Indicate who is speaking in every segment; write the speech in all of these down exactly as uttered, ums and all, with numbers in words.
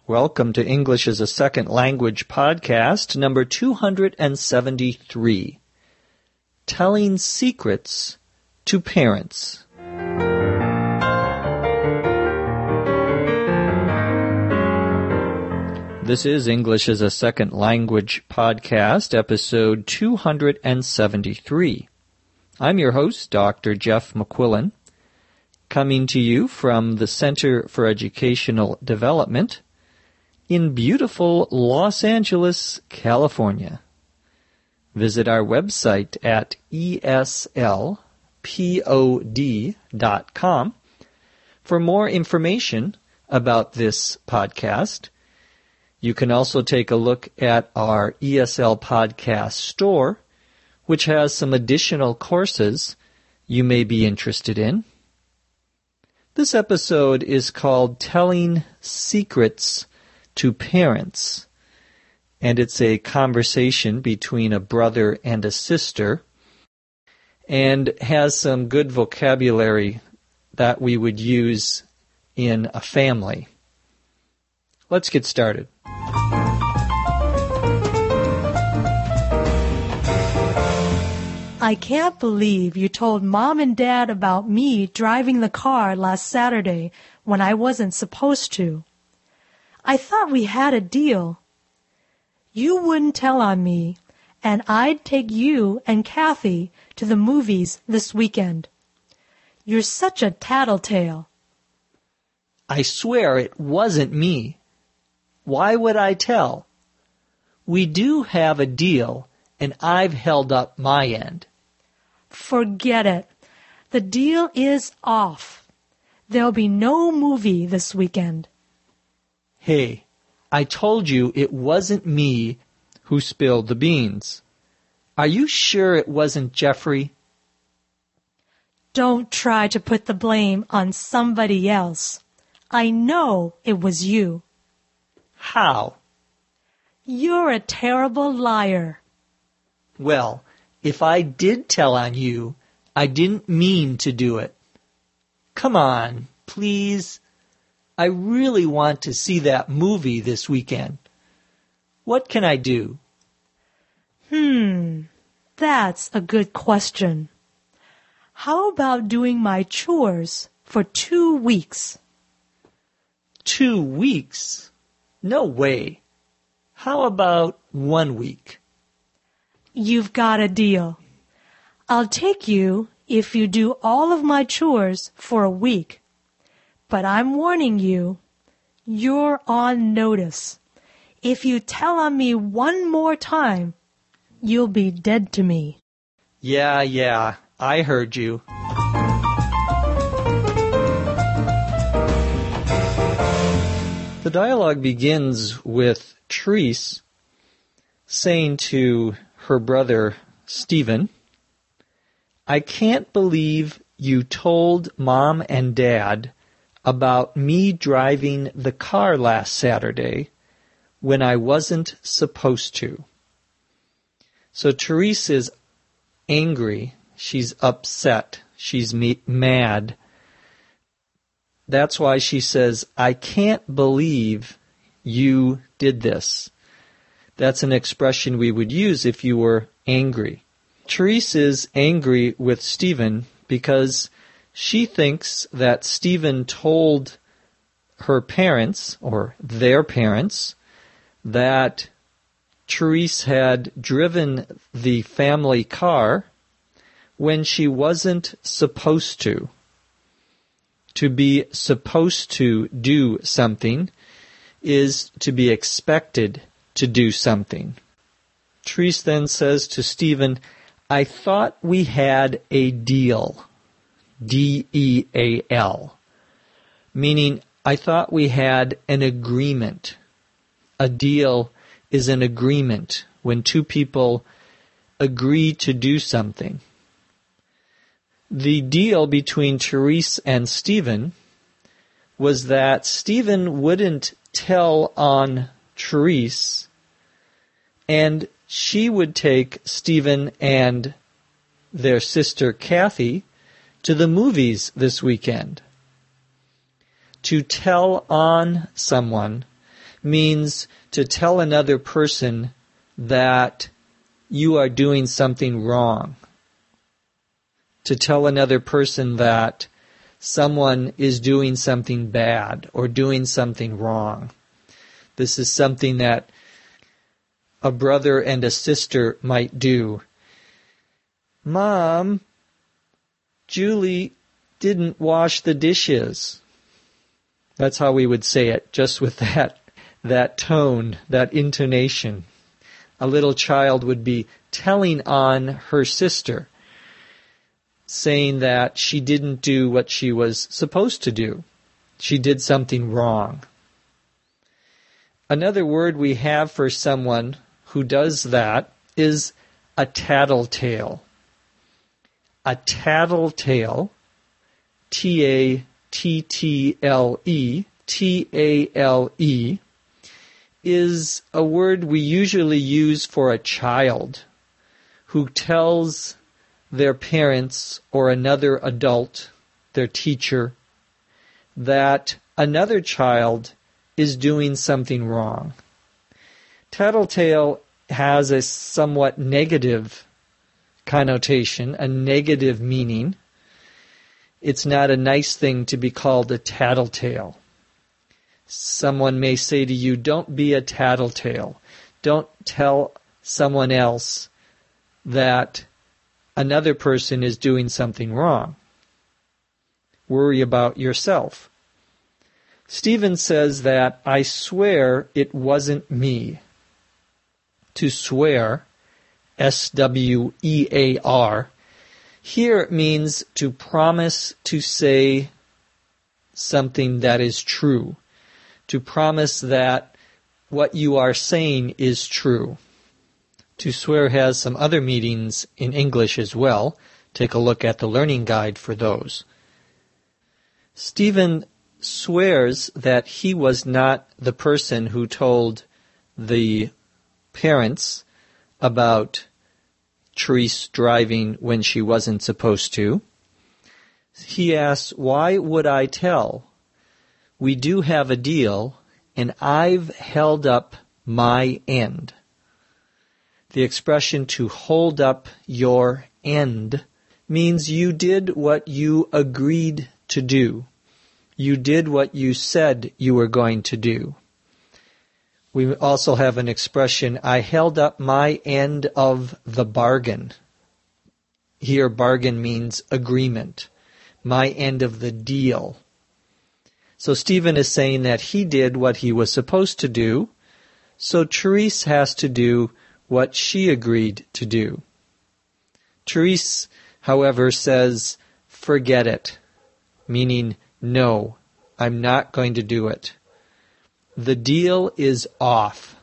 Speaker 1: Welcome to English as a Second Language podcast, number two hundred seventy-three. Telling Secrets to Parents. This is English as a Second Language podcast, episode two hundred seventy-three. I'm your host, Doctor Jeff McQuillan, coming to you from the Center for Educational Development in beautiful Los Angeles, California. Visit our website at E S L pod dot com for more information about this podcast. You can also take a look at our E S L Podcast store, which has some additional courses you may be interested in. This episode is called Telling Secrets to Parents, and it's a conversation between a brother and a sister, and has some good vocabulary that we would use in a family. Let's get started.
Speaker 2: I can't believe you told Mom and Dad about me driving the car last Saturday when I wasn't supposed to. I thought we had a deal. You wouldn't tell on me, and I'd take you and Kathy to the movies this weekend. You're such a tattletale.
Speaker 1: I swear it wasn't me. Why would I tell? We do have a deal, and I've held up my end.
Speaker 2: Forget it. The deal is off. There'll be no movie this weekend.
Speaker 1: Hey, I told you it wasn't me who spilled the beans. Are you sure it wasn't Jeffrey?
Speaker 2: Don't try to put the blame on somebody else. I know it was you.
Speaker 1: How?
Speaker 2: You're a terrible liar.
Speaker 1: Well, if I did tell on you, I didn't mean to do it. Come on, please. I really want to see that movie this weekend. What can I do?
Speaker 2: Hmm, that's a good question. How about doing my chores for two weeks?
Speaker 1: Two weeks? No way. How about one week?
Speaker 2: You've got a deal. I'll take you if you do all of my chores for a week. But I'm warning you, you're on notice. If you tell on me one more time, you'll be dead to me.
Speaker 1: Yeah, yeah, I heard you. The dialogue begins with Therese saying to her brother Stephen, I can't believe you told Mom and Dad about me driving the car last Saturday when I wasn't supposed to. So Therese is angry. She's upset. She's me- mad. That's why she says, I can't believe you did this. That's an expression we would use if you were angry. Therese is angry with Stephen because she thinks that Stephen told her parents, or their parents, that Therese had driven the family car when she wasn't supposed to. To be supposed to do something is to be expected to do something. Therese then says to Stephen, I thought we had a deal. D E A L. Meaning, I thought we had an agreement. A deal is an agreement when two people agree to do something. The deal between Therese and Stephen was that Stephen wouldn't tell on Therese, and she would take Stephen and their sister Kathy to the movies this weekend. To tell on someone means to tell another person that you are doing something wrong. To tell another person that someone is doing something bad or doing something wrong. This is something that a brother and a sister might do. Mom, Julie didn't wash the dishes. That's how we would say it, just with that, that tone, that intonation. A little child would be telling on her sister, saying that she didn't do what she was supposed to do. She did something wrong. Another word we have for someone who does that is a tattletale. A tattletale, T A T T L E, T A L E, is a word we usually use for a child who tells their parents or another adult, their teacher, that another child is doing something wrong. Tattletale has a somewhat negative connotation, a negative meaning. It's not a nice thing to be called a tattletale. Someone may say to you, don't be a tattletale. Don't tell someone else that another person is doing something wrong. Worry about yourself. Stephen says that, I swear it wasn't me. To swear, S W E A R, here means to promise to say something that is true. To promise that what you are saying is true. To swear has some other meanings in English as well. Take a look at the learning guide for those. Stephen swears that he was not the person who told the parents about Therese driving when she wasn't supposed to. He asks, why would I tell? We do have a deal, and I've held up my end. The expression to hold up your end means you did what you agreed to do. You did what you said you were going to do. We also have an expression, I held up my end of the bargain. Here, bargain means agreement. My end of the deal. So Stephen is saying that he did what he was supposed to do, so Therese has to do what she agreed to do. Therese, however, says, forget it, meaning, no, I'm not going to do it. The deal is off.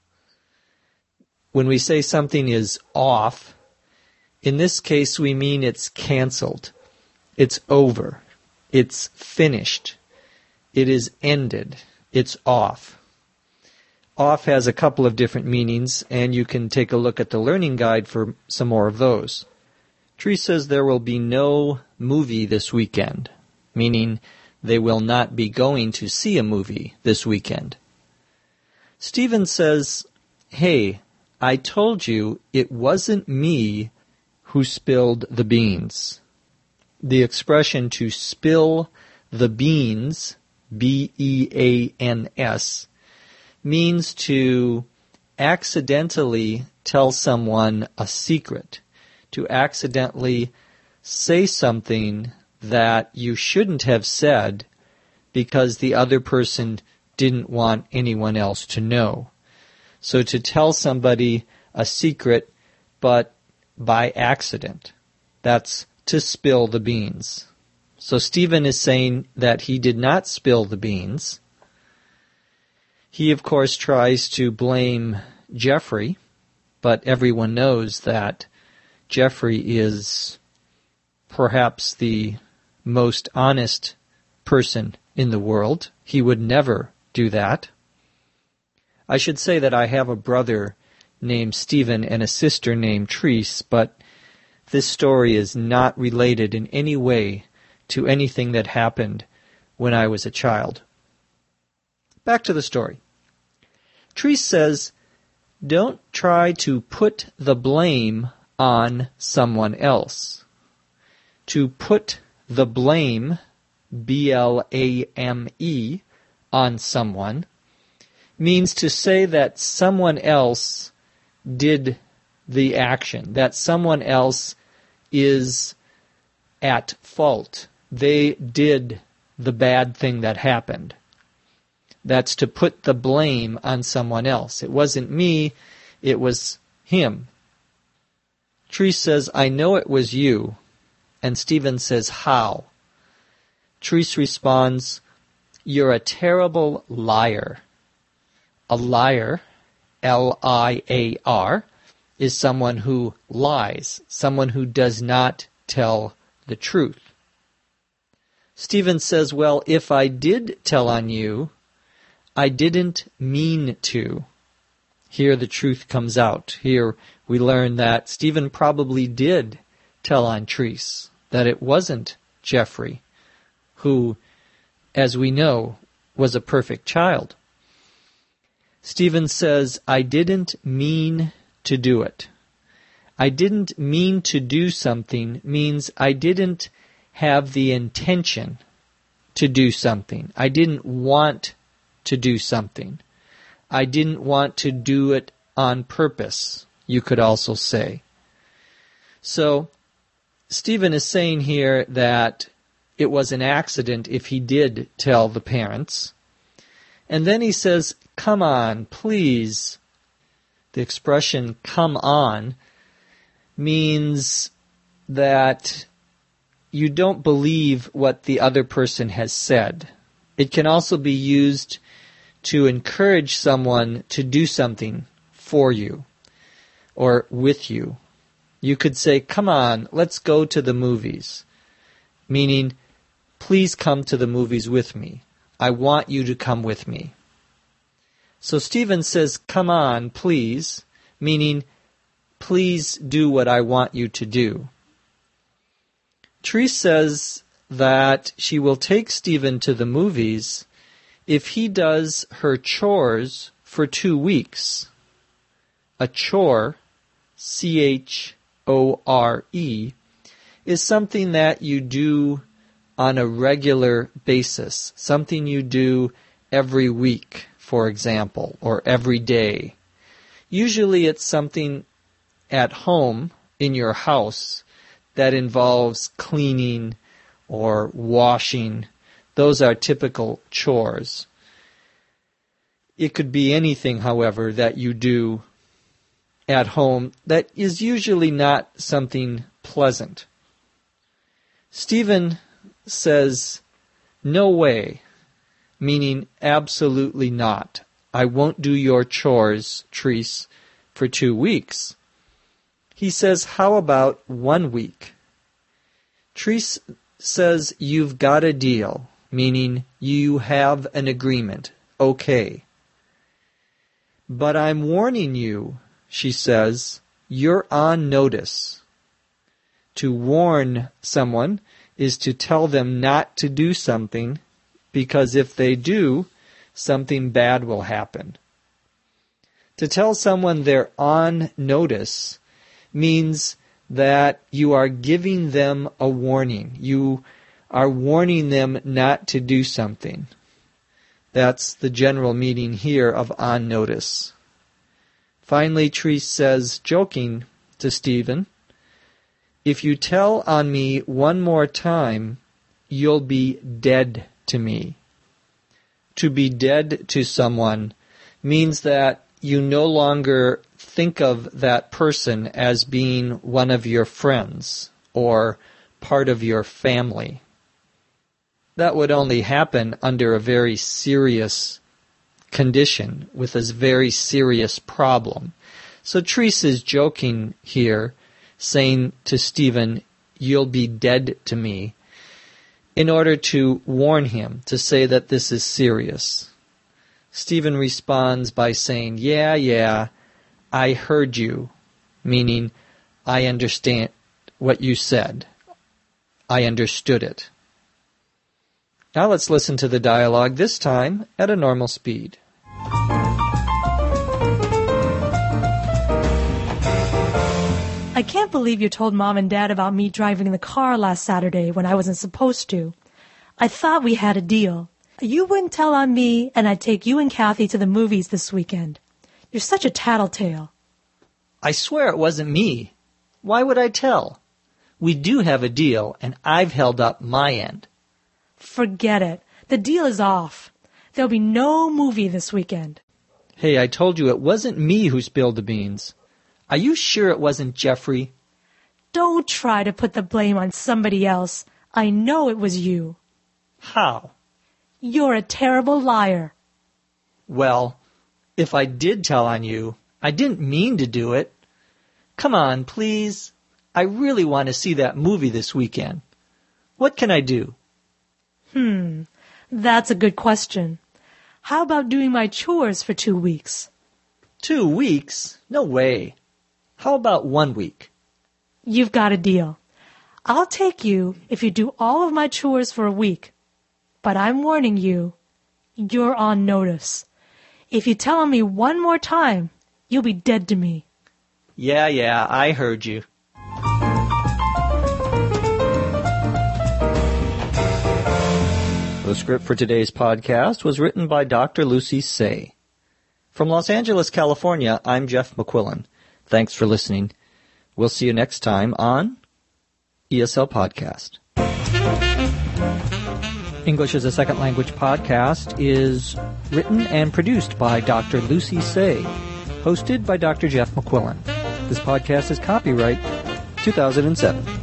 Speaker 1: When we say something is off, in this case we mean it's canceled. It's over. It's finished. It is ended. It's off. Off has a couple of different meanings, and you can take a look at the learning guide for some more of those. Therese says there will be no movie this weekend, meaning they will not be going to see a movie this weekend. Stephen says, hey, I told you it wasn't me who spilled the beans. The expression to spill the beans, B E A N S, means to accidentally tell someone a secret, to accidentally say something that you shouldn't have said because the other person didn't want anyone else to know. So to tell somebody a secret, but by accident, that's to spill the beans. So Stephen is saying that he did not spill the beans. He, of course, tries to blame Jeffrey, but everyone knows that Jeffrey is perhaps the most honest person in the world. He would never do that. I should say that I have a brother named Stephen and a sister named Therese, but this story is not related in any way to anything that happened when I was a child. Back to the story. Treese says, don't try to put the blame on someone else. To put the blame, B L A M E, on someone means to say that someone else did the action, that someone else is at fault. They did the bad thing that happened. That's to put the blame on someone else. It wasn't me, it was him. Treese says, I know it was you. And Stephen says, how? Treese responds, you're a terrible liar. A liar, L I A R, is someone who lies, someone who does not tell the truth. Stephen says, well, if I did tell on you, I didn't mean to. Here the truth comes out. Here we learn that Stephen probably did tell on Treese, that it wasn't Jeffrey, who, as we know, was a perfect child. Stephen says, I didn't mean to do it. I didn't mean to do something means I didn't have the intention to do something. I didn't want to do something. I didn't want to do it on purpose, you could also say. So, Stephen is saying here that it was an accident if he did tell the parents. And then he says, come on, please. The expression, come on, means that you don't believe what the other person has said. It can also be used to encourage someone to do something for you or with you. You could say, come on, let's go to the movies, meaning, please come to the movies with me. I want you to come with me. So Stephen says, come on, please, meaning, please do what I want you to do. Treese says that she will take Stephen to the movies if he does her chores for two weeks. A chore, C H O R E, is something that you do on a regular basis, something you do every week, for example, or every day. Usually it's something at home, in your house, that involves cleaning or washing. Those are typical chores. It could be anything, however, that you do at home that is usually not something pleasant. Stephen says, no way, meaning absolutely not. I won't do your chores, Treese, for two weeks. He says, how about one week? Treese says, you've got a deal, meaning you have an agreement. Okay. But I'm warning you, she says, you're on notice. To warn someone is to tell them not to do something, because if they do, something bad will happen. To tell someone they're on notice means that you are giving them a warning. You are warning them not to do something. That's the general meaning here of on notice. Finally, Treese says, joking to Stephen, if you tell on me one more time, you'll be dead to me. To be dead to someone means that you no longer think of that person as being one of your friends or part of your family. That would only happen under a very serious condition with a very serious problem. So Treese is joking here, saying to Stephen, you'll be dead to me, in order to warn him, to say that this is serious. Stephen responds by saying, yeah, yeah, I heard you, meaning I understand what you said. I understood it. Now let's listen to the dialogue, this time at a normal speed.
Speaker 2: I can't believe you told Mom and Dad about me driving the car last Saturday when I wasn't supposed to. I thought we had a deal. You wouldn't tell on me, and I'd take you and Kathy to the movies this weekend. You're such a tattletale.
Speaker 1: I swear it wasn't me. Why would I tell? We do have a deal, and I've held up my end.
Speaker 2: Forget it. The deal is off. There'll be no movie this weekend.
Speaker 1: Hey, I told you it wasn't me who spilled the beans. Are you sure it wasn't Jeffrey?
Speaker 2: Don't try to put the blame on somebody else. I know it was you.
Speaker 1: How?
Speaker 2: You're a terrible liar.
Speaker 1: Well, if I did tell on you, I didn't mean to do it. Come on, please. I really want to see that movie this weekend. What can I do?
Speaker 2: Hmm, that's a good question. How about doing my chores for two weeks?
Speaker 1: Two weeks? No way. How about one week?
Speaker 2: You've got a deal. I'll take you if you do all of my chores for a week. But I'm warning you, you're on notice. If you tell on me one more time, you'll be dead to me.
Speaker 1: Yeah, yeah, I heard you. The script for today's podcast was written by Doctor Lucy Say. From Los Angeles, California, I'm Jeff McQuillan. Thanks for listening. We'll see you next time on E S L Podcast. English as a Second Language podcast is written and produced by Doctor Lucy Say, hosted by Doctor Jeff McQuillan. This podcast is copyright two thousand seven.